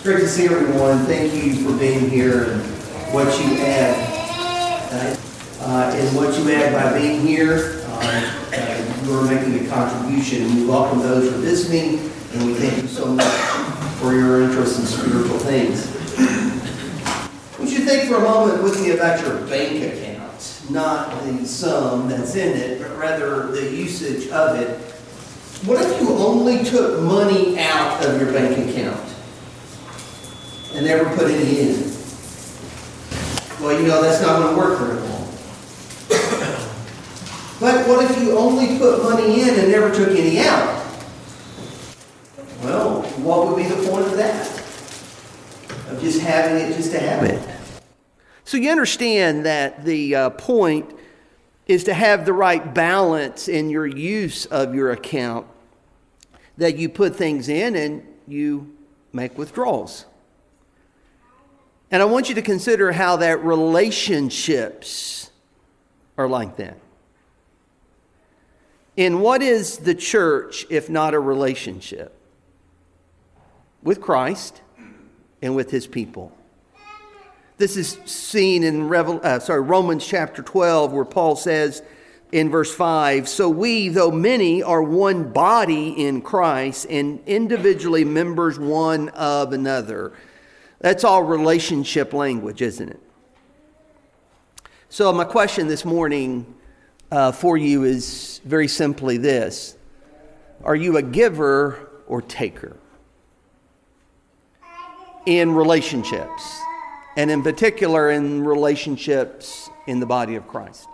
Great to see everyone. Thank you for being here and what you add. And what you add by being here, you are making a contribution. And we welcome those who are visiting, and we thank you so much for your interest in spiritual things. I want you to think for a moment with me about your bank account. Not the sum that's in it, but rather the usage of it. What if you only took money out of your bank account and never put any in? Well, you know that's not going to work very long. But what if you only put money in and never took any out? Well, what would be the point of that? Of just having it just to have it. So you understand that the point is to have the right balance in your use of your account, that you put things in and you make withdrawals. And I want you to consider how that relationships are like that. And what is the church if not a relationship? With Christ and with his people. This is seen in Romans chapter 12, where Paul says in verse 5, "So we, though many, are one body in Christ and individually members one of another." That's all relationship language, isn't it? So my question this morning for you is very simply this: are you a giver or taker in relationships, and in particular in relationships in the body of Christ?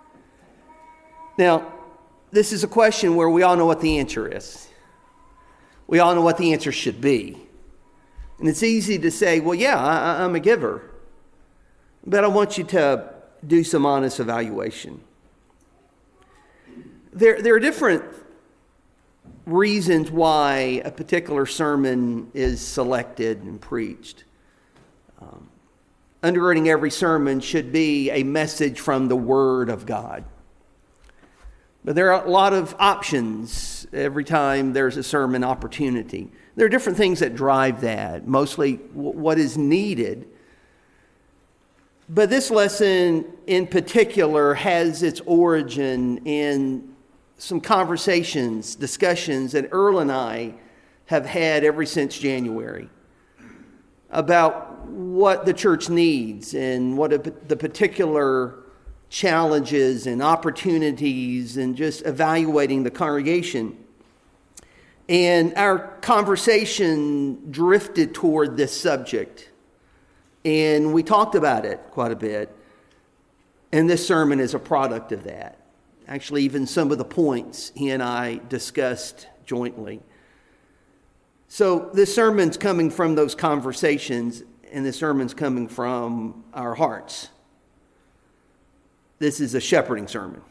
Now, this is a question where we all know what the answer is. We all know what the answer should be. And it's easy to say, well, yeah, I'm a giver. But I want you to do some honest evaluation. There are different reasons why a particular sermon is selected and preached. Undergirding every sermon should be a message from the Word of God. But there are a lot of options every time there's a sermon opportunity. There are different things that drive that, mostly what is needed. But this lesson in particular has its origin in some conversations, discussions that Earl and I have had ever since January about what the church needs and what the particular challenges and opportunities, and just evaluating the congregation. And our conversation drifted toward this subject, and we talked about it quite a bit. And this sermon is a product of that. Actually, even some of the points he and I discussed jointly. So this sermon's coming from those conversations, and this sermon's coming from our hearts. This is a shepherding sermon.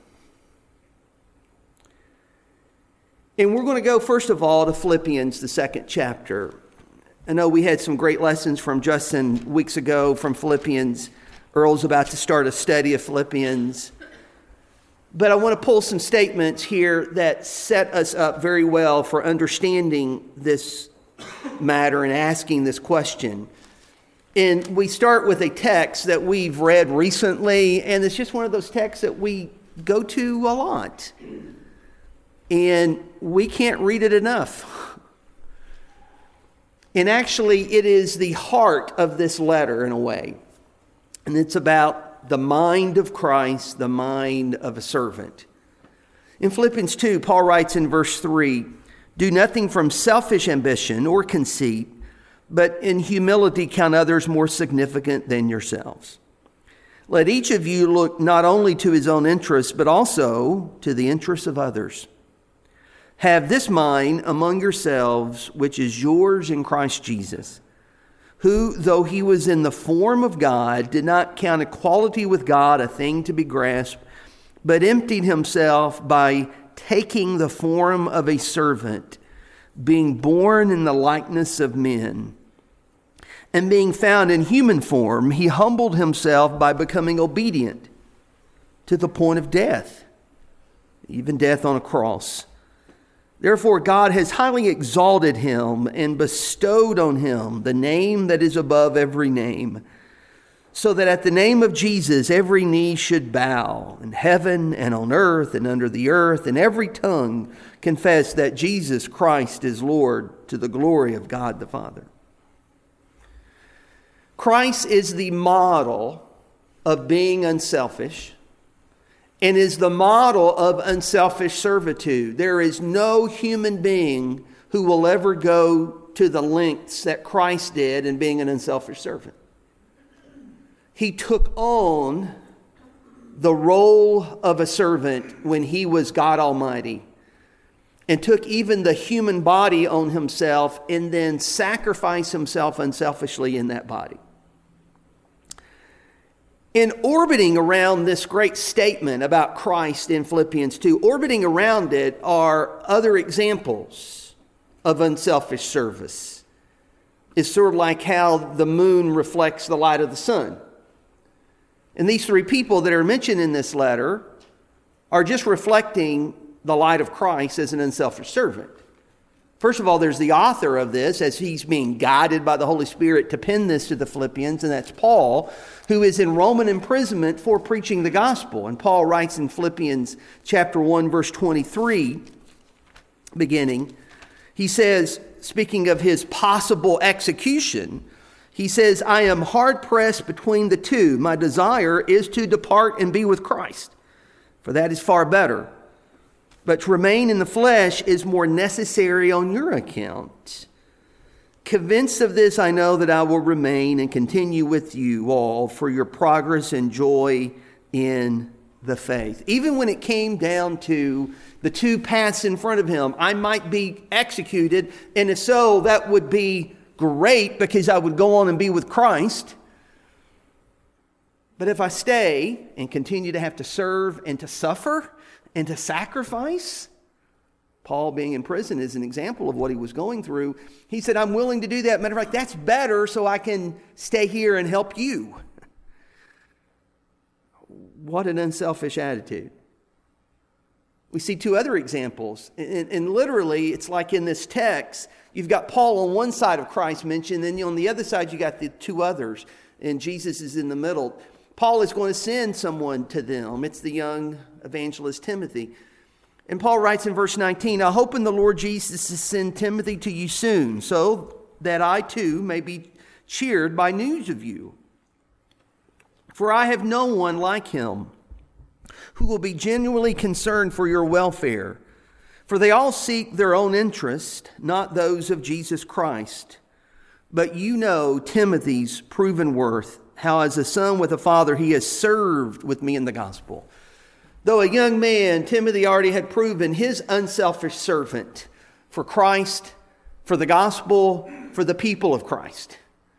And we're going to go, first of all, to Philippians, the second chapter. I know we had some great lessons from Justin weeks ago from Philippians. Earl's about to start a study of Philippians. But I want to pull some statements here that set us up very well for understanding this matter and asking this question. And we start with a text that we've read recently, and it's just one of those texts that we go to a lot. And we can't read it enough. And actually, it is the heart of this letter in a way. And it's about the mind of Christ, the mind of a servant. In Philippians 2, Paul writes in verse 3, "Do nothing from selfish ambition or conceit, but in humility count others more significant than yourselves. Let each of you look not only to his own interests, but also to the interests of others. Have this mind among yourselves, which is yours in Christ Jesus, who, though he was in the form of God, did not count equality with God a thing to be grasped, but emptied himself by taking the form of a servant, being born in the likeness of men. And being found in human form, he humbled himself by becoming obedient to the point of death, even death on a cross. Therefore, God has highly exalted him and bestowed on him the name that is above every name, so that at the name of Jesus every knee should bow, in heaven and on earth and under the earth, and every tongue confess that Jesus Christ is Lord, to the glory of God the Father. Christ is the model of being unselfish, and is the model of unselfish servitude. There is no human being who will ever go to the lengths that Christ did in being an unselfish servant. He took on the role of a servant when he was God Almighty, and took even the human body on himself, and then sacrificed himself unselfishly in that body. In orbiting around this great statement about Christ in Philippians 2, orbiting around it are other examples of unselfish service. It's sort of like how the moon reflects the light of the sun. And these three people that are mentioned in this letter are just reflecting the light of Christ as an unselfish servant. First of all, there's the author of this, as he's being guided by the Holy Spirit to pen this to the Philippians, and that's Paul, who is in Roman imprisonment for preaching the gospel. And Paul writes in Philippians chapter 1, verse 23, beginning, he says, speaking of his possible execution, he says, I am hard pressed between the two. My desire is to depart and be with Christ, for that is far better. But to remain in the flesh is more necessary on your account. Convinced of this, I know that I will remain and continue with you all for your progress and joy in the faith. Even when it came down to the two paths in front of him, I might be executed, and if so, that would be great because I would go on and be with Christ. But if I stay and continue to have to serve and to suffer and to sacrifice, Paul being in prison is an example of what he was going through. He said, I'm willing to do that. Matter of fact, that's better so I can stay here and help you. What an unselfish attitude. We see two other examples. And literally, it's like in this text, you've got Paul on one side of Christ mentioned, then on the other side, you got the two others, and Jesus is in the middle. Paul is going to send someone to them. It's the young evangelist Timothy. And Paul writes in verse 19, I hope in the Lord Jesus to send Timothy to you soon, so that I too may be cheered by news of you. For I have no one like him who will be genuinely concerned for your welfare. For they all seek their own interest, not those of Jesus Christ. But you know Timothy's proven worth, how as a son with a father he has served with me in the gospel. Though a young man, Timothy already had proven his unselfish servant for Christ, for the gospel, for the people of Christ.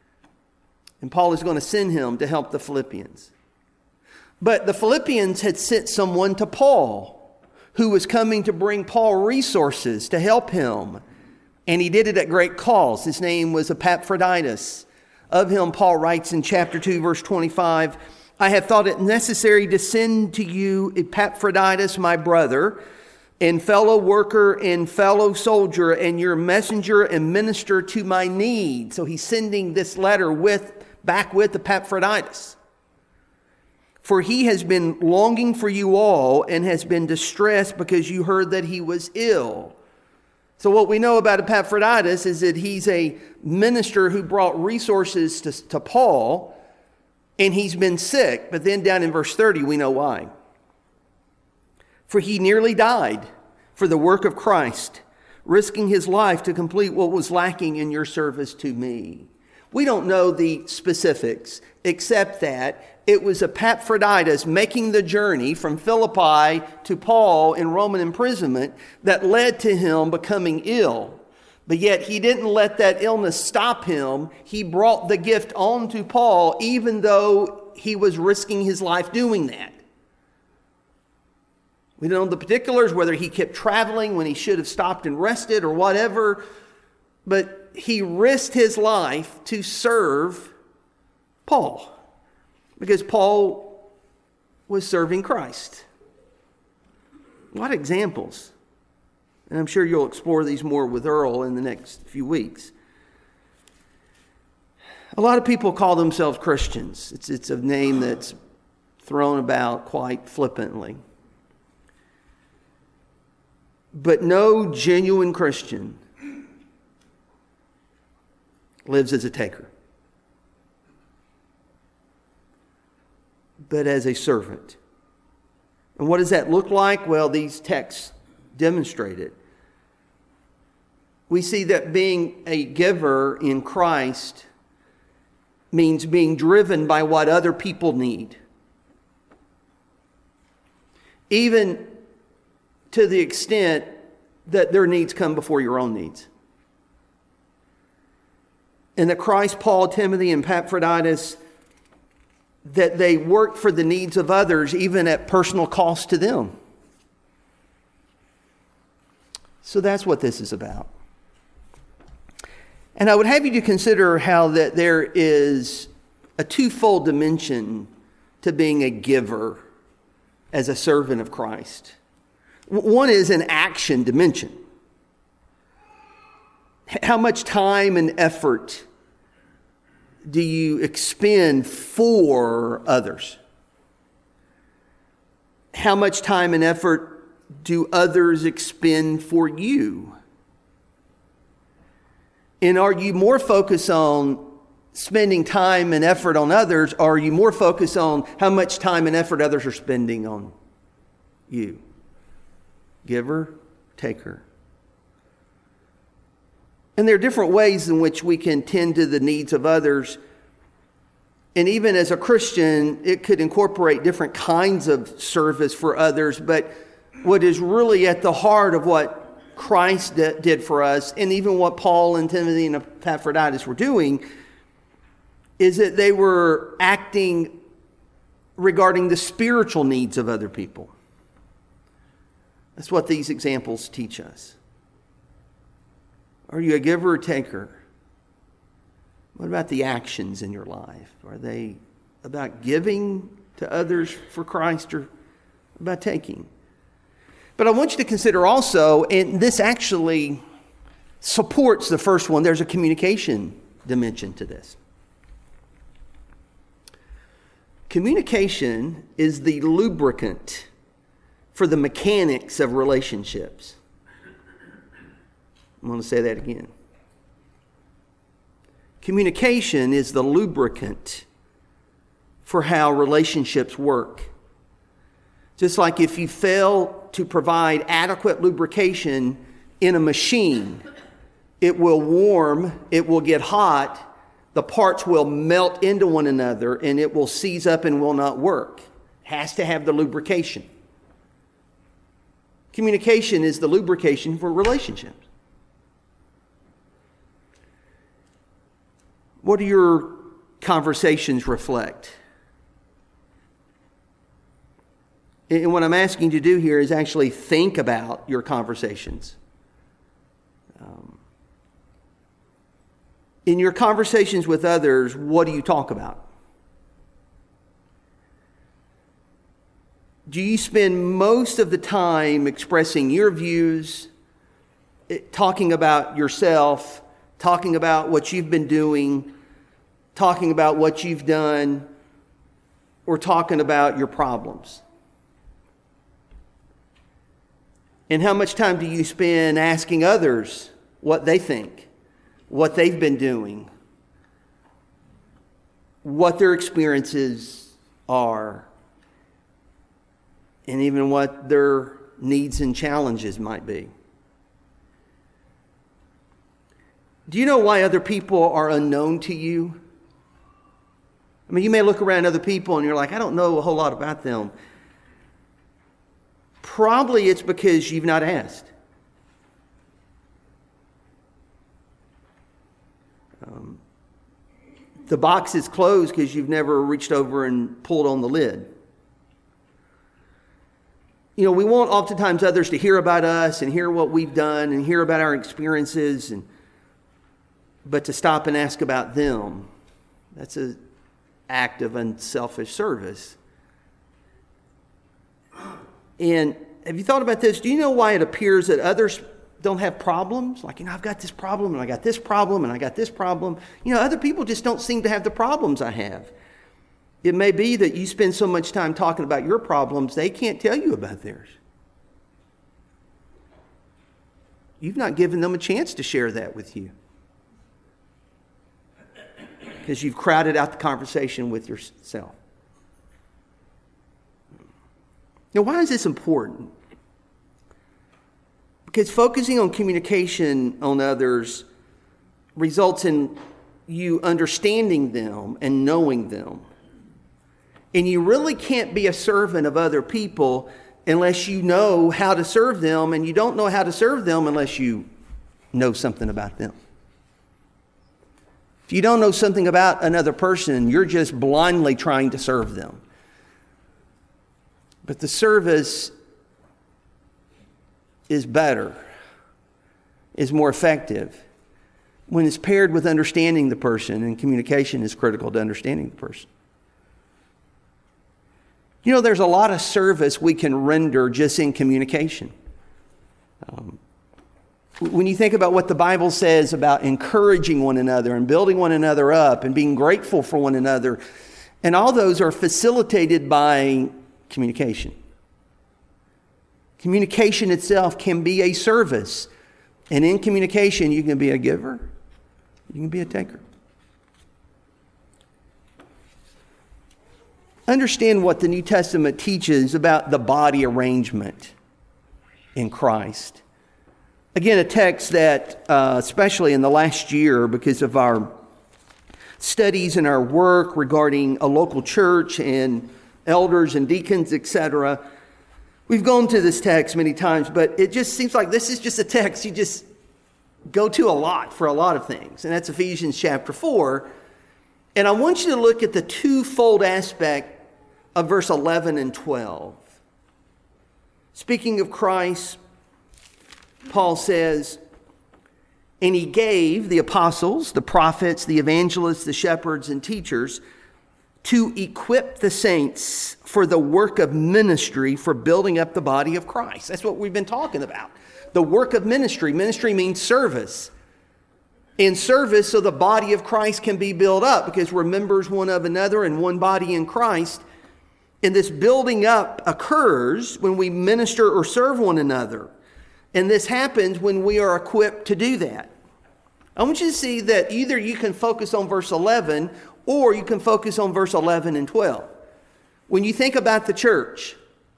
And Paul is going to send him to help the Philippians. But the Philippians had sent someone to Paul who was coming to bring Paul resources to help him. And he did it at great cost. His name was Epaphroditus. Of him, Paul writes in chapter 2, verse 25, I have thought it necessary to send to you Epaphroditus, my brother, and fellow worker and fellow soldier, and your messenger and minister to my need. So he's sending this letter back with Epaphroditus. For he has been longing for you all and has been distressed because you heard that he was ill. So what we know about Epaphroditus is that he's a minister who brought resources to Paul, and he's been sick. But then down in verse 30, we know why. For he nearly died for the work of Christ, risking his life to complete what was lacking in your service to me. We don't know the specifics, except that it was Epaphroditus making the journey from Philippi to Paul in Roman imprisonment that led to him becoming ill. But yet he didn't let that illness stop him. He brought the gift on to Paul, even though he was risking his life doing that. We don't know the particulars, whether he kept traveling when he should have stopped and rested or whatever. But he risked his life to serve Paul, because Paul was serving Christ. What examples? And I'm sure you'll explore these more with Earl in the next few weeks. A lot of people call themselves Christians. It's a name that's thrown about quite flippantly. But no genuine Christian lives as a taker, but as a servant. And what does that look like? Well, these texts demonstrate it. We see that being a giver in Christ means being driven by what other people need, even to the extent that their needs come before your own needs. And that Christ, Paul, Timothy, and Epaphroditus, that they worked for the needs of others, even at personal cost to them. So that's what this is about. And I would have you to consider how that there is a twofold dimension to being a giver as a servant of Christ. One is an action dimension. How much time and effort do you expend for others? How much time and effort do others expend for you? And are you more focused on spending time and effort on others, or are you more focused on how much time and effort others are spending on you? Giver, taker. And there are different ways in which we can tend to the needs of others. And even as a Christian, it could incorporate different kinds of service for others. But what is really at the heart of what Christ did for us, and even what Paul and Timothy and Epaphroditus were doing, is that they were acting regarding the spiritual needs of other people. That's what these examples teach us. Are you a giver or taker? What about the actions in your life? Are they about giving to others for Christ, or about taking? But I want you to consider also, and this actually supports the first one, there's a communication dimension to this. Communication is the lubricant for the mechanics of relationships. I'm going to say that again. Communication is the lubricant for how relationships work. Just like if you fail to provide adequate lubrication in a machine, it will warm, it will get hot, the parts will melt into one another, and it will seize up and will not work. It has to have the lubrication. Communication is the lubrication for relationships. What do your conversations reflect? And what I'm asking you to do here is actually think about your conversations. In your conversations with others, what do you talk about? Do you spend most of the time expressing your views, talking about yourself, talking about what you've been doing, talking about what you've done, or talking about your problems? And how much time do you spend asking others what they think, what they've been doing, what their experiences are, and even what their needs and challenges might be? Do you know why other people are unknown to you? I mean, you may look around other people and you're like, I don't know a whole lot about them. Probably it's because you've not asked. The box is closed because you've never reached over and pulled on the lid. You know, we want oftentimes others to hear about us and hear what we've done and hear about our experiences, but to stop and ask about them, that's an act of unselfish service. And have you thought about this? Do you know why it appears that others don't have problems. Like, I've got this problem, and I got this problem, and I got this problem. Other people just don't seem to have the problems I have. It may be that you spend so much time talking about your problems, they can't tell you about theirs. You've not given them a chance to share that with you, because you've crowded out the conversation with yourself. Now, why is this important? Because focusing on communication on others results in you understanding them and knowing them. And you really can't be a servant of other people unless you know how to serve them, and you don't know how to serve them unless you know something about them. If you don't know something about another person, you're just blindly trying to serve them. But the service is better, is more effective when it's paired with understanding the person, and communication is critical to understanding the person. There's a lot of service we can render just in communication. When you think about what the Bible says about encouraging one another and building one another up and being grateful for one another, and all those are facilitated by communication. Communication itself can be a service. And in communication, you can be a giver, you can be a taker. Understand what the New Testament teaches about the body arrangement in Christ. Again, a text that, especially in the last year, because of our studies and our work regarding a local church and elders and deacons, etc., we've gone to this text many times, but it just seems like this is just a text you just go to a lot for a lot of things. And that's Ephesians chapter 4. And I want you to look at the twofold aspect of verse 11 and 12. Speaking of Christ, Paul says, and he gave the apostles, the prophets, the evangelists, the shepherds, and teachers to equip the saints for the work of ministry, for building up the body of Christ. That's what we've been talking about. The work of ministry. Ministry means service. In service, so the body of Christ can be built up, because we're members one of another and one body in Christ. And this building up occurs when we minister or serve one another. And this happens when we are equipped to do that. I want you to see that either you can focus on verse 11 or you can focus on verse 11 and 12. When you think about the church,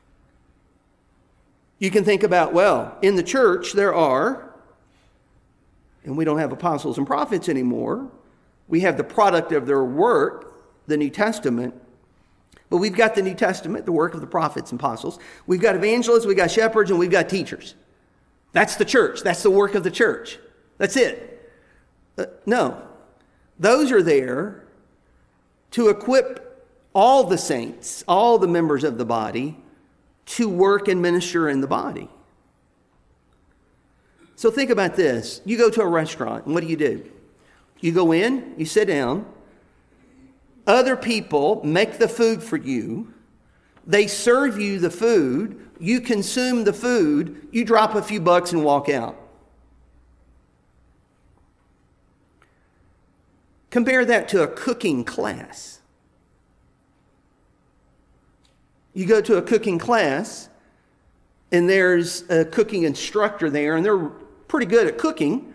you can think about, well, in the church there are, and we don't have apostles and prophets anymore. We have the product of their work, the New Testament. But we've got the New Testament, the work of the prophets and apostles. We've got evangelists, we've got shepherds, and we've got teachers. That's the church. That's the work of the church. That's it. No. Those are there to equip all the saints, all the members of the body, to work and minister in the body. So think about this. You go to a restaurant, and what do? You go in, you sit down. Other people make the food for you. They serve you the food. You consume the food. You drop a few bucks and walk out. Compare that to a cooking class. You go to a cooking class, and there's a cooking instructor there, and they're pretty good at cooking.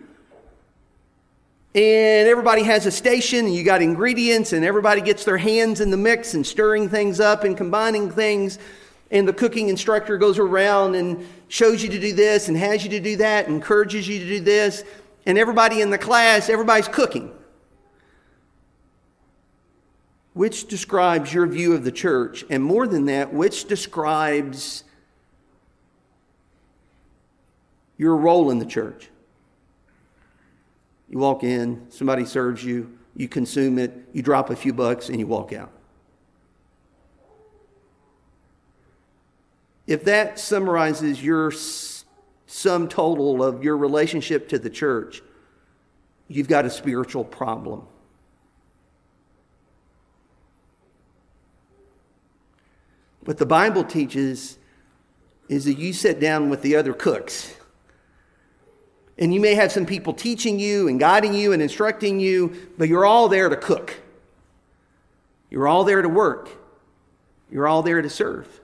And everybody has a station, and you got ingredients, and everybody gets their hands in the mix and stirring things up and combining things. And the cooking instructor goes around and shows you to do this and has you to do that and encourages you to do this. And everybody in the class, everybody's cooking. Which describes your view of the church? And more than that, which describes your role in the church? You walk in, somebody serves you, you consume it, you drop a few bucks, and you walk out. If that summarizes your sum total of your relationship to the church, you've got a spiritual problem. What the Bible teaches is that you sit down with the other cooks And you may have some people teaching you and guiding you and instructing you, but you're all there to cook. You're all there to work. You're all there to serve.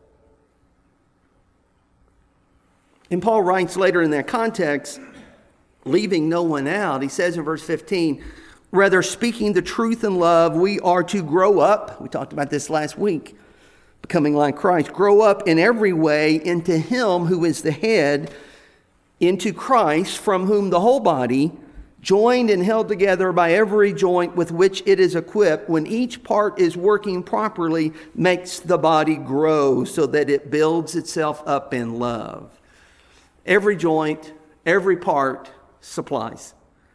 And Paul writes later in that context, leaving no one out, he says in verse 15, rather speaking the truth in love, we are to grow up. We talked about this last week, becoming like Christ. Grow up in every way into Him who is the head, into Christ, from whom the whole body, joined and held together by every joint with which it is equipped, when each part is working properly, makes the body grow so that it builds itself up in love. Every joint, every part supplies.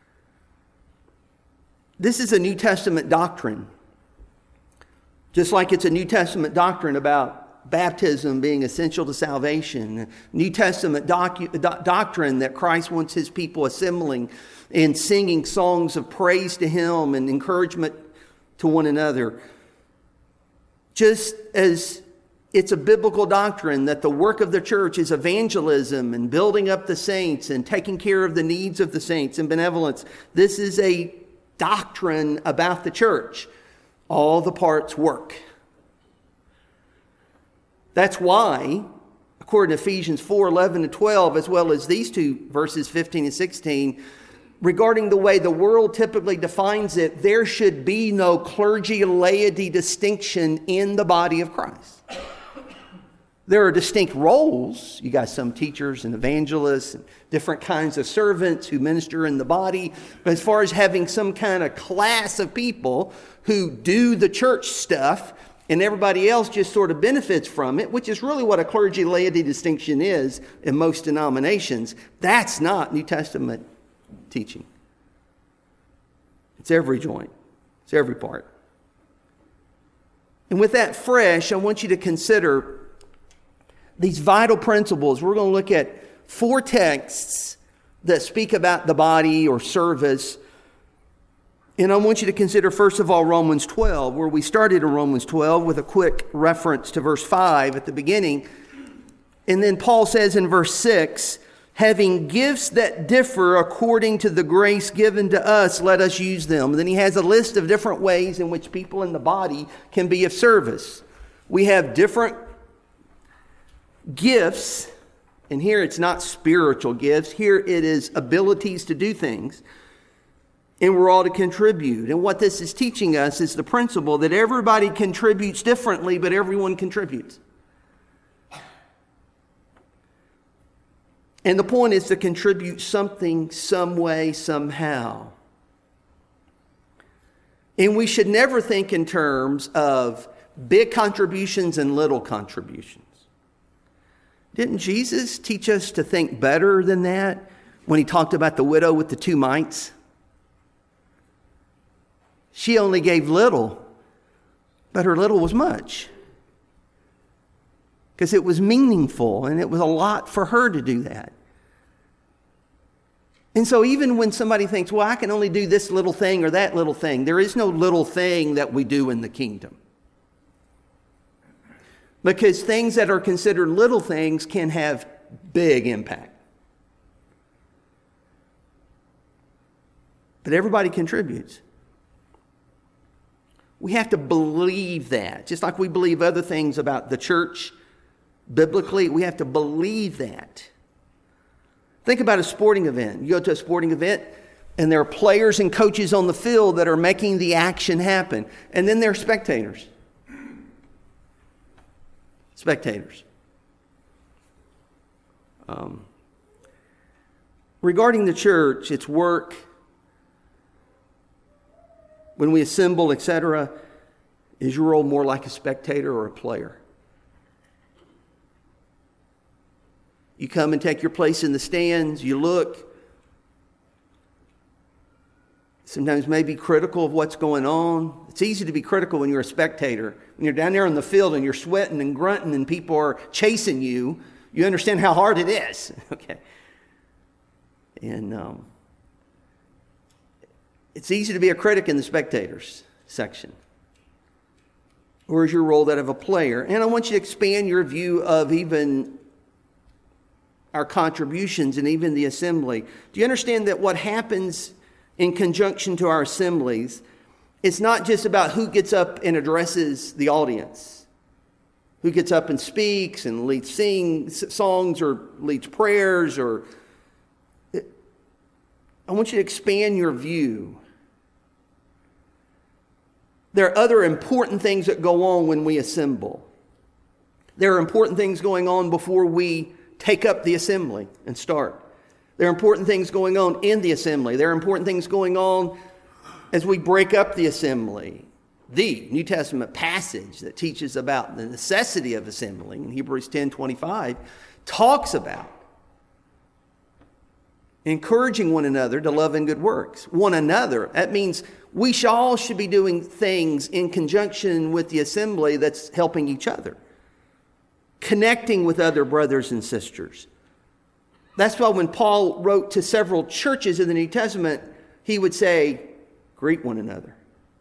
This is a New Testament doctrine. Just like it's a New Testament doctrine about baptism being essential to salvation. New Testament doctrine that Christ wants His people assembling and singing songs of praise to Him and encouragement to one another. Just as it's a biblical doctrine that the work of the church is evangelism and building up the saints and taking care of the needs of the saints and benevolence, this is a doctrine about the church. All the parts work. That's why, according to Ephesians 4:11 and 12, as well as these two verses 15 and 16, regarding the way the world typically defines it, there should be no clergy-laity distinction in the body of Christ. There are distinct roles. You got some teachers and evangelists and different kinds of servants who minister in the body. But as far as having some kind of class of people who do the church stuff and everybody else just sort of benefits from it, which is really what a clergy-laity distinction is in most denominations, that's not New Testament teaching. It's every joint. It's every part. And with that fresh, I want you to consider these vital principles. We're going to look at 4 texts that speak about the body or service. And I want you to consider, first of all, Romans 12, where we started in Romans 12 with a quick reference to verse 5 at the beginning. And then Paul says in verse 6, having gifts that differ according to the grace given to us, let us use them. And then he has a list of different ways in which people in the body can be of service. We have different gifts, and here it's not spiritual gifts. Here it is abilities to do things. And we're all to contribute. And what this is teaching us is the principle that everybody contributes differently, but everyone contributes. And the point is to contribute something, some way, somehow. And we should never think in terms of big contributions and little contributions. Didn't Jesus teach us to think better than that when he talked about the widow with the 2 mites? She only gave little, but her little was much. Because it was meaningful and it was a lot for her to do that. And so even when somebody thinks, well, I can only do this little thing or that little thing, there is no little thing that we do in the kingdom. Because things that are considered little things can have big impact. But everybody contributes. We have to believe that. Just like we believe other things about the church biblically, we have to believe that. Think about a sporting event. You go to a sporting event, and there are players and coaches on the field that are making the action happen. And then there are spectators. Spectators. Regarding the church, its work, when we assemble, etc., is your role more like a spectator or a player? You come and take your place in the stands, you look, sometimes may be critical of what's going on. It's easy to be critical when you're a spectator. When you're down there in the field and you're sweating and grunting and people are chasing you, you understand how hard it is. Okay. And it's easy to be a critic in the spectators section. Or is your role that of a player? And I want you to expand your view of even our contributions and even the assembly. Do you understand that what happens in conjunction to our assemblies, it's not just about who gets up and addresses the audience, who gets up and speaks and leads songs or leads prayers, or I want you to expand your view. There are other important things that go on when we assemble. There are important things going on before we take up the assembly and start. There are important things going on in the assembly. There are important things going on as we break up the assembly. The New Testament passage that teaches about the necessity of assembling in Hebrews 10:25 talks about encouraging one another to love and good works. One another. That means we all should be doing things in conjunction with the assembly that's helping each other. Connecting with other brothers and sisters. That's why when Paul wrote to several churches in the New Testament, he would say, greet one another.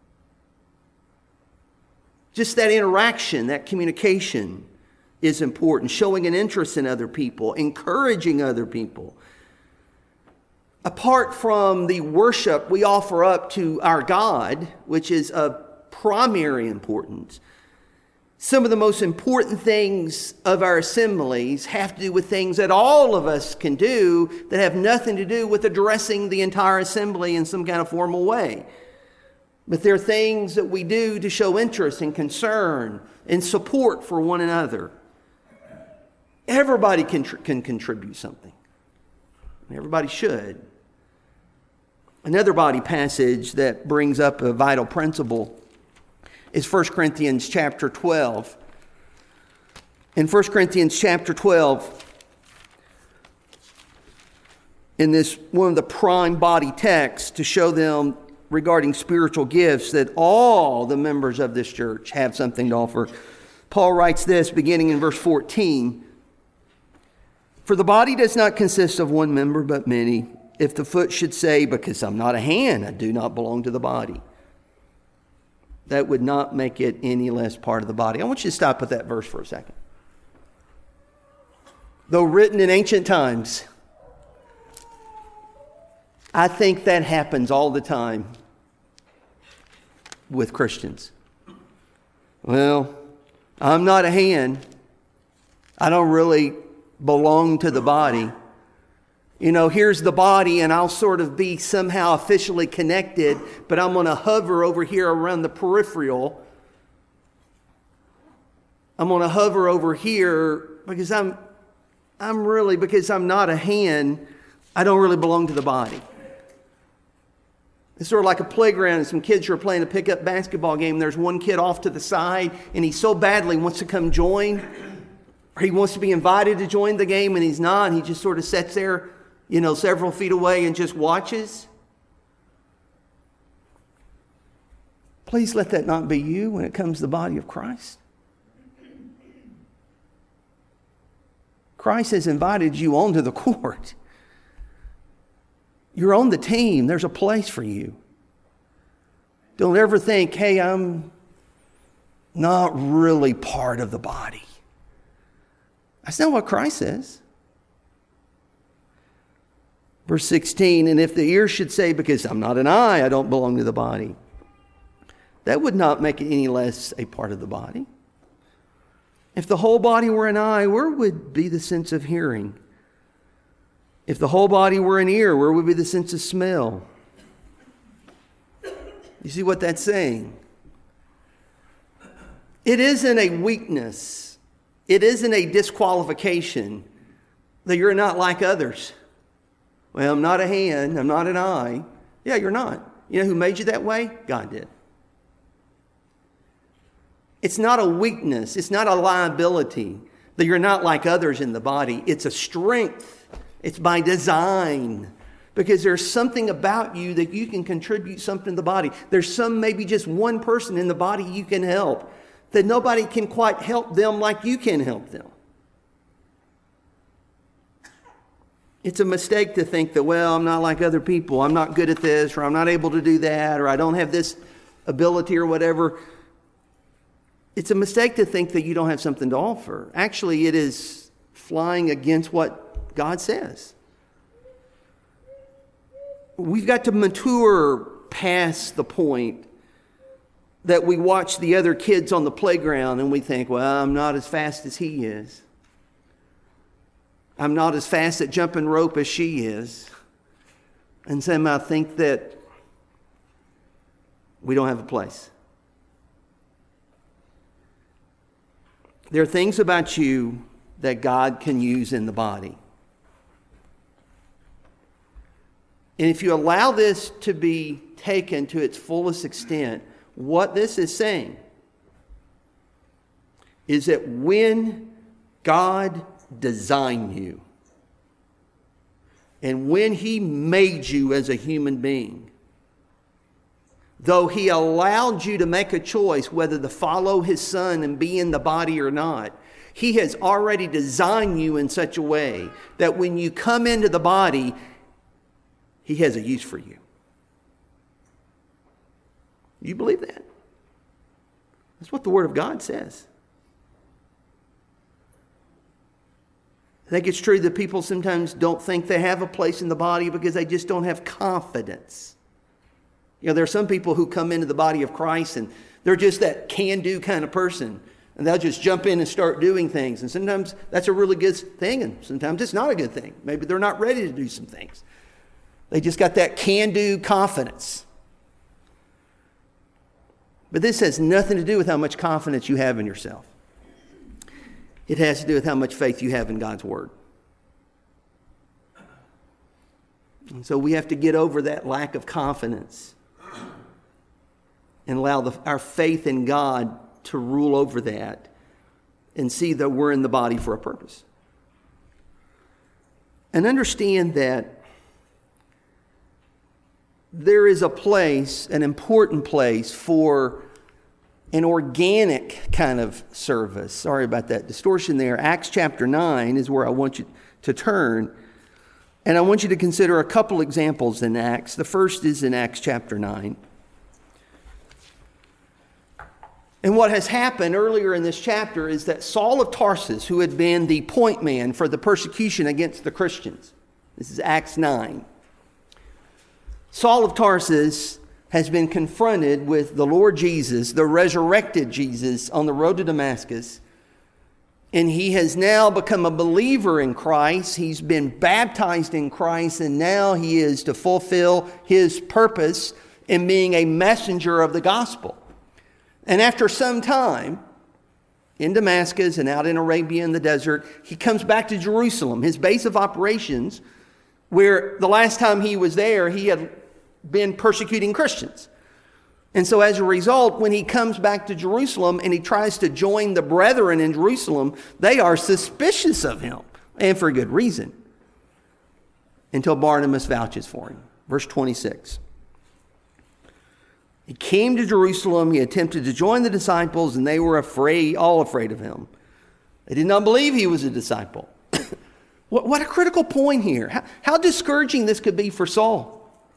Just that interaction, that communication is important. Showing an interest in other people, encouraging other people. Apart from the worship we offer up to our God, which is of primary importance, some of the most important things of our assemblies have to do with things that all of us can do that have nothing to do with addressing the entire assembly in some kind of formal way. But they're things that we do to show interest and concern and support for one another. Everybody can contribute something. Everybody should. Another body passage that brings up a vital principle is 1 Corinthians chapter 12. In 1 Corinthians chapter 12, in this one of the prime body texts to show them regarding spiritual gifts that all the members of this church have something to offer. Paul writes this beginning in verse 14. For the body does not consist of one member but many. If the foot should say, because I'm not a hand, I do not belong to the body, that would not make it any less part of the body. I want you to stop at that verse for a second. Though written in ancient times, I think that happens all the time with Christians. Well, I'm not a hand. I don't really belong to the body. You know, here's the body, and I'll sort of be somehow officially connected, but I'm going to hover over here around the peripheral. I'm going to hover over here because because I'm not a hand, I don't really belong to the body. It's sort of like a playground and some kids are playing a pickup basketball game. There's one kid off to the side, and he so badly wants to come join, or he wants to be invited to join the game, and he's not, and he just sort of sits there, several feet away and just watches. Please let that not be you when it comes to the body of Christ. Christ has invited you onto the court. You're on the team. There's a place for you. Don't ever think, hey, I'm not really part of the body. That's not what Christ says. Verse 16, and if the ear should say, because I'm not an eye, I don't belong to the body, that would not make it any less a part of the body. If the whole body were an eye, where would be the sense of hearing? If the whole body were an ear, where would be the sense of smell? You see what that's saying? It isn't a weakness. It isn't a disqualification that you're not like others. Well, I'm not a hand. I'm not an eye. Yeah, you're not. You know who made you that way? God did. It's not a weakness. It's not a liability that you're not like others in the body. It's a strength. It's by design. Because there's something about you that you can contribute something to the body. There's maybe just one person in the body you can help. That nobody can quite help them like you can help them. It's a mistake to think that, well, I'm not like other people. I'm not good at this, or I'm not able to do that, or I don't have this ability or whatever. It's a mistake to think that you don't have something to offer. Actually, it is flying against what God says. We've got to mature past the point that we watch the other kids on the playground and we think, well, I'm not as fast as he is. I'm not as fast at jumping rope as she is. And somehow think that we don't have a place. There are things about you that God can use in the body. And if you allow this to be taken to its fullest extent, what this is saying is that when God designed you, and when He made you as a human being, though He allowed you to make a choice whether to follow His Son and be in the body or not, He has already designed you in such a way that when you come into the body, He has a use for you. You believe that? That's what the Word of God says. I think it's true that people sometimes don't think they have a place in the body because they just don't have confidence. You know, there are some people who come into the body of Christ and they're just that can-do kind of person. And they'll just jump in and start doing things. And sometimes that's a really good thing, and sometimes it's not a good thing. Maybe they're not ready to do some things. They just got that can-do confidence. But this has nothing to do with how much confidence you have in yourself. It has to do with how much faith you have in God's Word. And so we have to get over that lack of confidence and allow our faith in God to rule over that and see that we're in the body for a purpose. And understand that there is a place, an important place for an organic kind of service. Sorry about that distortion there. Acts chapter 9 is where I want you to turn. And I want you to consider a couple examples in Acts. The first is in Acts chapter 9. And what has happened earlier in this chapter is that Saul of Tarsus, who had been the point man for the persecution against the Christians, this is Acts 9. Saul of Tarsus has been confronted with the Lord Jesus, the resurrected Jesus, on the road to Damascus. And he has now become a believer in Christ. He's been baptized in Christ, and now he is to fulfill his purpose in being a messenger of the gospel. And after some time in Damascus and out in Arabia in the desert, he comes back to Jerusalem, his base of operations, where the last time he was there, he had been persecuting Christians. And so as a result, when he comes back to Jerusalem and he tries to join the brethren in Jerusalem, they are suspicious of him, and for good reason, until Barnabas vouches for him. Verse 26. He came to Jerusalem, he attempted to join the disciples, and they were all afraid of him. They did not believe he was a disciple. What a critical point here. How discouraging this could be for Saul.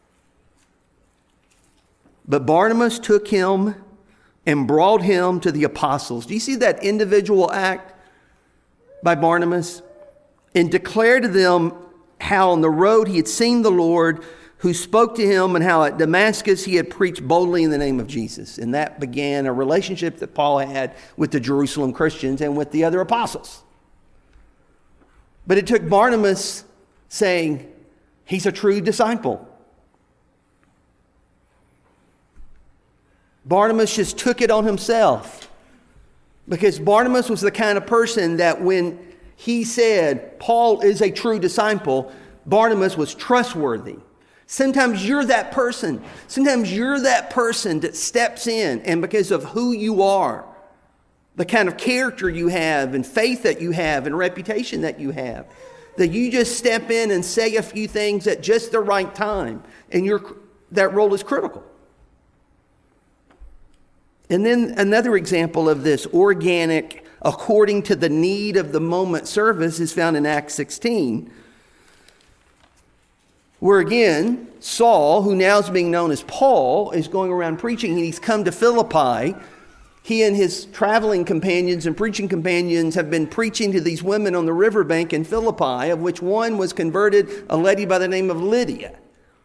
But Barnabas took him and brought him to the apostles. Do you see that individual act by Barnabas? And declared to them how on the road he had seen the Lord, who spoke to him, and how at Damascus he had preached boldly in the name of Jesus. And that began a relationship that Paul had with the Jerusalem Christians and with the other apostles. But it took Barnabas saying he's a true disciple. Barnabas just took it on himself, because Barnabas was the kind of person that when he said Paul is a true disciple, Barnabas was trustworthy. Sometimes you're that person. Sometimes you're that person that steps in, and because of who you are, the kind of character you have and faith that you have and reputation that you have, that you just step in and say a few things at just the right time, and that role is critical. And then another example of this organic, according to the need of the moment service is found in Acts 16, where again, Saul, who now is being known as Paul, is going around preaching, and he's come to Philippi. He and his traveling companions and preaching companions have been preaching to these women on the riverbank in Philippi, of which one was converted, a lady by the name of Lydia.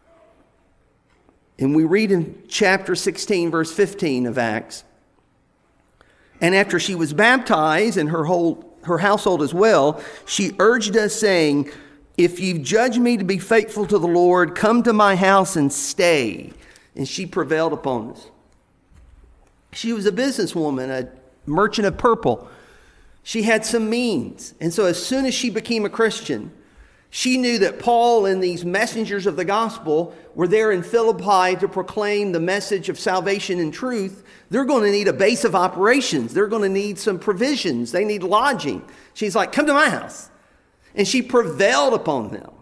And we read in chapter 16, verse 15 of Acts, and after she was baptized and her household as well, she urged us, saying, if you've judged me to be faithful to the Lord, come to my house and stay. And she prevailed upon us. She was a businesswoman, a merchant of purple. She had some means. And so as soon as she became a Christian, she knew that Paul and these messengers of the gospel were there in Philippi to proclaim the message of salvation and truth. They're going to need a base of operations. They're going to need some provisions. They need lodging. She's like, come to my house. And she prevailed upon them.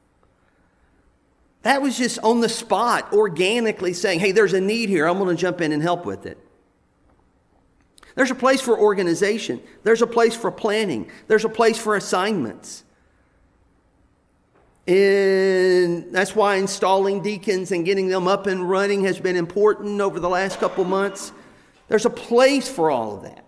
That was just on the spot, organically saying, hey, there's a need here. I'm going to jump in and help with it. There's a place for organization. There's a place for planning. There's a place for assignments. And that's why installing deacons and getting them up and running has been important over the last couple months. There's a place for all of that.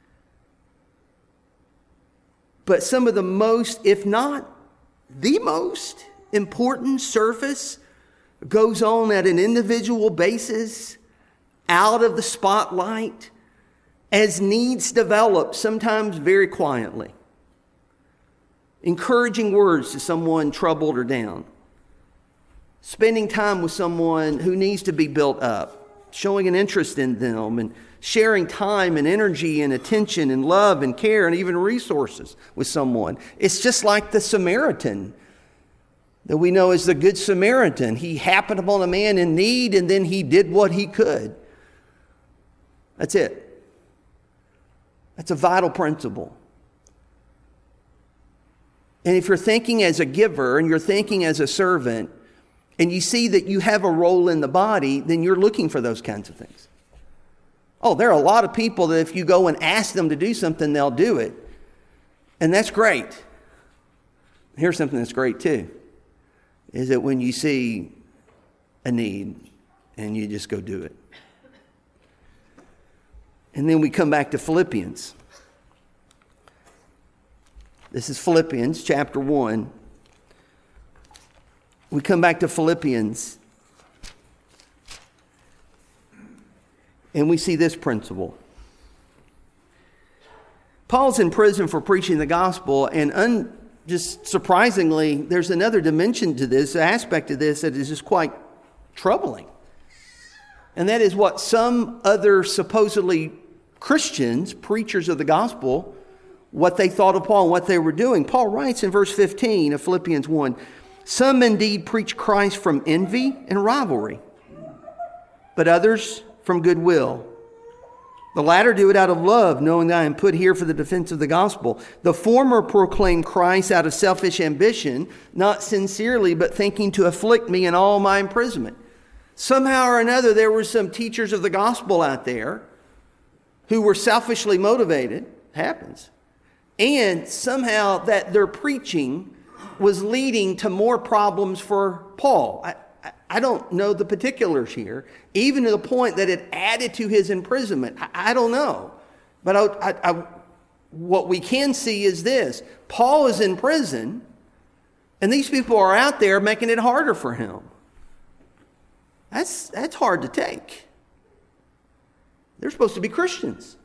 But some of the most, if not the most important service goes on at an individual basis, out of the spotlight, as needs develop, sometimes very quietly. Encouraging words to someone troubled or down. Spending time with someone who needs to be built up. Showing an interest in them and sharing time and energy and attention and love and care and even resources with someone. It's just like the Samaritan that we know as the Good Samaritan. He happened upon a man in need and then he did what he could. That's it. That's a vital principle. And if you're thinking as a giver and you're thinking as a servant and you see that you have a role in the body, then you're looking for those kinds of things. Oh, there are a lot of people that if you go and ask them to do something, they'll do it. And that's great. Here's something that's great too, is that when you see a need and you just go do it. And then we come back to Philippians. This is Philippians chapter 1. We come back to Philippians and we see this principle. Paul's in prison for preaching the gospel, and just surprisingly, there's another dimension to this, aspect of this that is just quite troubling. And that is what some other supposedly Christians, preachers of the gospel, what they thought of Paul and what they were doing. Paul writes in verse 15 of Philippians 1, some indeed preach Christ from envy and rivalry, but others from goodwill. The latter do it out of love, knowing that I am put here for the defense of the gospel. The former proclaim Christ out of selfish ambition, not sincerely, but thinking to afflict me in all my imprisonment. Somehow or another, there were some teachers of the gospel out there who were selfishly motivated. Happens. And somehow that their preaching was leading to more problems for Paul. I don't know the particulars here, even to the point that it added to his imprisonment. I don't know. But what we can see is this. Paul is in prison, and these people are out there making it harder for him. That's hard to take. They're supposed to be Christians.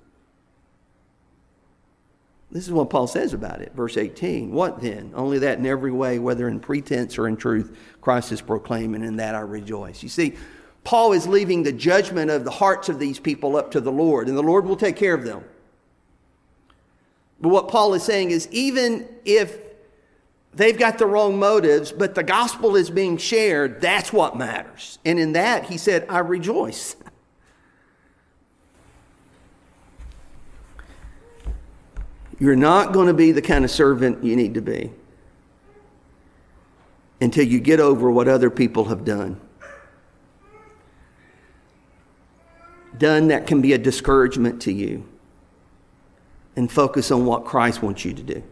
This is what Paul says about it. Verse 18. What then? Only that in every way, whether in pretense or in truth, Christ is proclaimed, and in that I rejoice. You see, Paul is leaving the judgment of the hearts of these people up to the Lord, and the Lord will take care of them. But what Paul is saying is, even if they've got the wrong motives, but the gospel is being shared, that's what matters. And in that, he said, I rejoice. You're not going to be the kind of servant you need to be until you get over what other people have done. Done that can be a discouragement to you, and focus on what Christ wants you to do.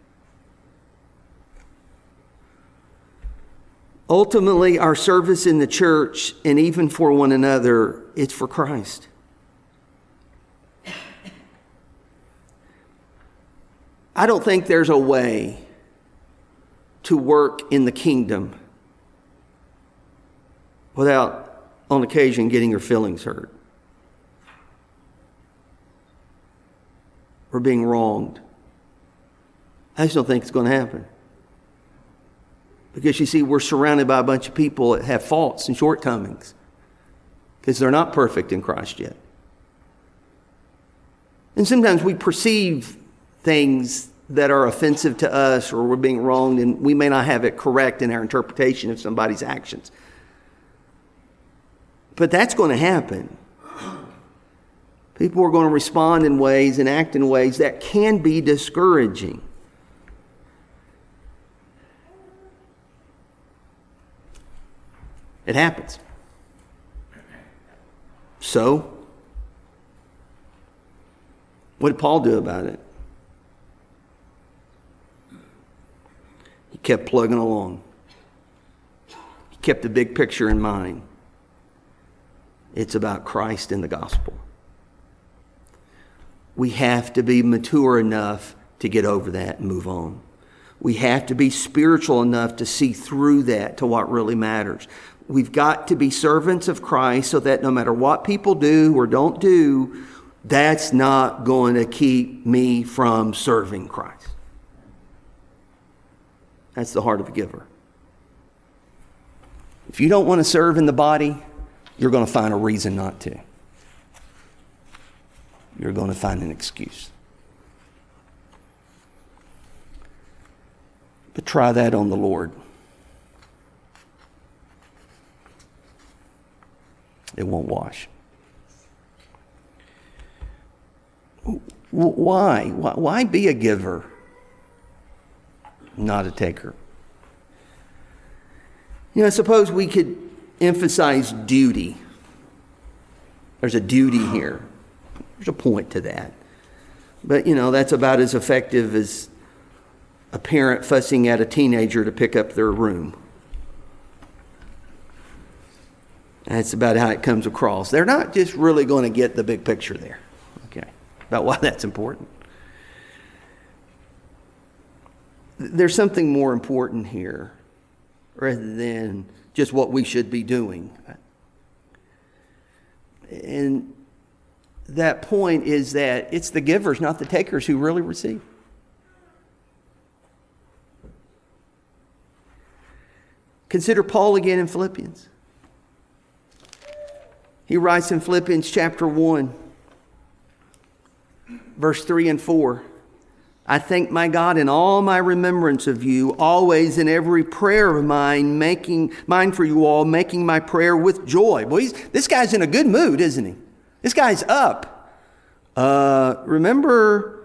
Ultimately, our service in the church, and even for one another, it's for Christ. I don't think there's a way to work in the kingdom without, on occasion, getting your feelings hurt or being wronged. I just don't think it's going to happen. Because you see, we're surrounded by a bunch of people that have faults and shortcomings because they're not perfect in Christ yet. And sometimes we perceive things that are offensive to us or we're being wronged, and we may not have it correct in our interpretation of somebody's actions. But that's going to happen. People are going to respond in ways and act in ways that can be discouraging. It happens. So, what did Paul do about it? He kept plugging along. He kept the big picture in mind. It's about Christ and the gospel. We have to be mature enough to get over that and move on. We have to be spiritual enough to see through that to what really matters. We've got to be servants of Christ so that no matter what people do or don't do, that's not going to keep me from serving Christ. That's the heart of a giver. If you don't want to serve in the body, you're going to find a reason not to. You're going to find an excuse. But try that on the Lord. It won't wash. Why? Why be a giver, not a taker? Suppose we could emphasize duty. There's a duty here. There's a point to that. But, that's about as effective as a parent fussing at a teenager to pick up their room. That's about how it comes across. They're not just really going to get the big picture there, okay, about why that's important. There's something more important here rather than just what we should be doing. And that point is that it's the givers, not the takers, who really receive. Consider Paul again in Philippians. He writes in Philippians chapter 1, verse 3 and 4. I thank my God in all my remembrance of you, always in every prayer of mine, making for you all, making my prayer with joy. Boy, this guy's in a good mood, isn't he? This guy's up. Remember,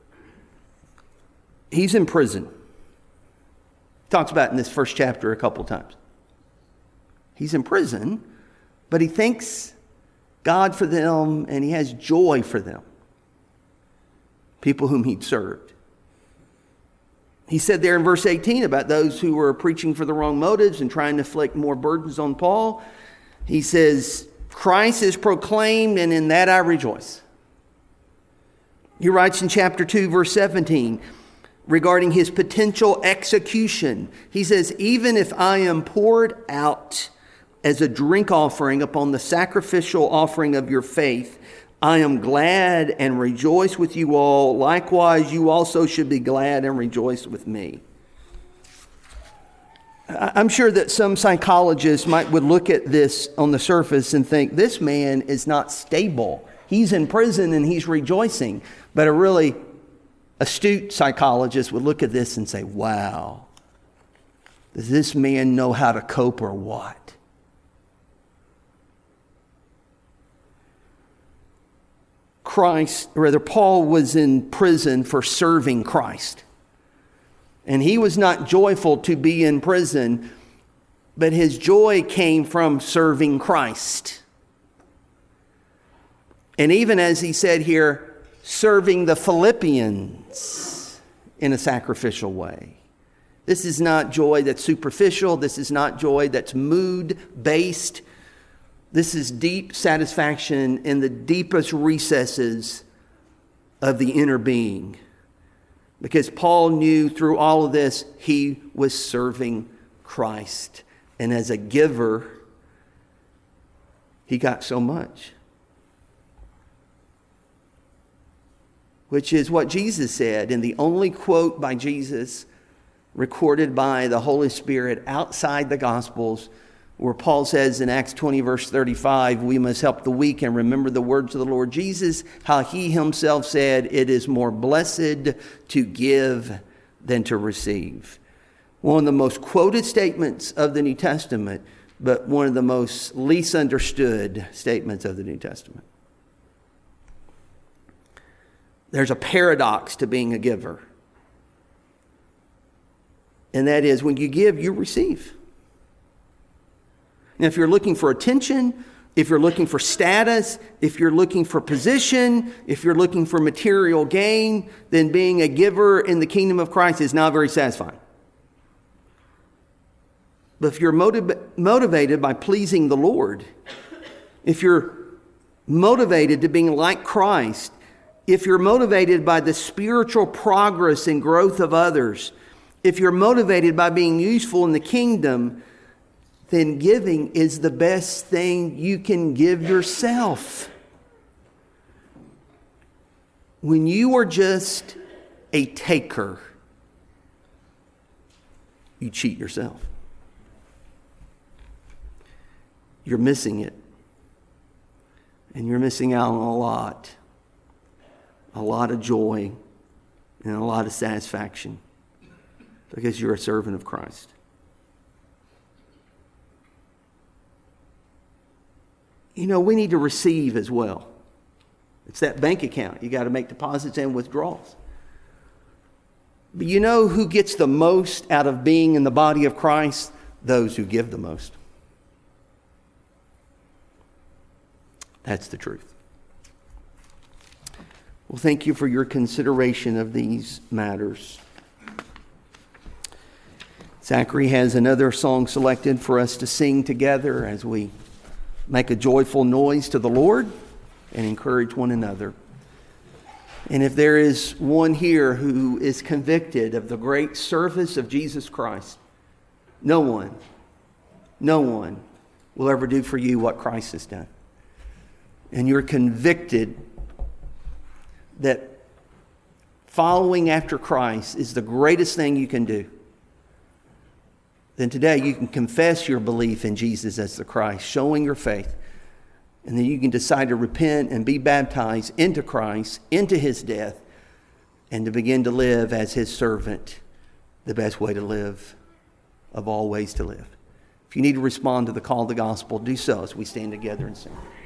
he's in prison. Talks about it in this first chapter a couple times. He's in prison, but he thanks God for them and he has joy for them. People whom he'd served. He said there in verse 18 about those who were preaching for the wrong motives and trying to inflict more burdens on Paul. He says, Christ is proclaimed and in that I rejoice. He writes in chapter 2, verse 17, regarding his potential execution. He says, even if I am poured out as a drink offering upon the sacrificial offering of your faith, I am glad and rejoice with you all. Likewise, you also should be glad and rejoice with me. I'm sure that some psychologists would look at this on the surface and think, this man is not stable. He's in prison and he's rejoicing. But a really astute psychologist would look at this and say, wow, does this man know how to cope or what? Paul was in prison for serving Christ. And he was not joyful to be in prison, but his joy came from serving Christ. And even as he said here, serving the Philippians in a sacrificial way. This is not joy that's superficial. This is not joy that's mood-based. This is deep satisfaction in the deepest recesses of the inner being. Because Paul knew through all of this, he was serving Christ. And as a giver, he got so much. Which is what Jesus said in the only quote by Jesus recorded by the Holy Spirit outside the Gospels, where Paul says in Acts 20 verse 35, we must help the weak and remember the words of the Lord Jesus, how he himself said, it is more blessed to give than to receive. One of the most quoted statements of the New Testament, but one of the most least understood statements of the New Testament. There's a paradox to being a giver. And that is, when you give, you receive. Now, if you're looking for attention, if you're looking for status, if you're looking for position, if you're looking for material gain, then being a giver in the kingdom of Christ is not very satisfying. But if you're motivated by pleasing the Lord, if you're motivated to being like Christ, if you're motivated by the spiritual progress and growth of others, if you're motivated by being useful in the kingdom, then giving is the best thing you can give yourself. When you are just a taker, you cheat yourself. You're missing it. And you're missing out on a lot of joy, and a lot of satisfaction, because you're a servant of Christ. You know, we need to receive as well. It's that bank account. You got to make deposits and withdrawals. But you know who gets the most out of being in the body of Christ? Those who give the most. That's the truth. Well, thank you for your consideration of these matters. Zachary has another song selected for us to sing together as we make a joyful noise to the Lord and encourage one another. And if there is one here who is convicted of the great service of Jesus Christ, no one will ever do for you what Christ has done. And you're convicted that following after Christ is the greatest thing you can do, then today you can confess your belief in Jesus as the Christ, showing your faith. And then you can decide to repent and be baptized into Christ, into his death, and to begin to live as his servant, the best way to live of all ways to live. If you need to respond to the call of the gospel, do so as we stand together and sing.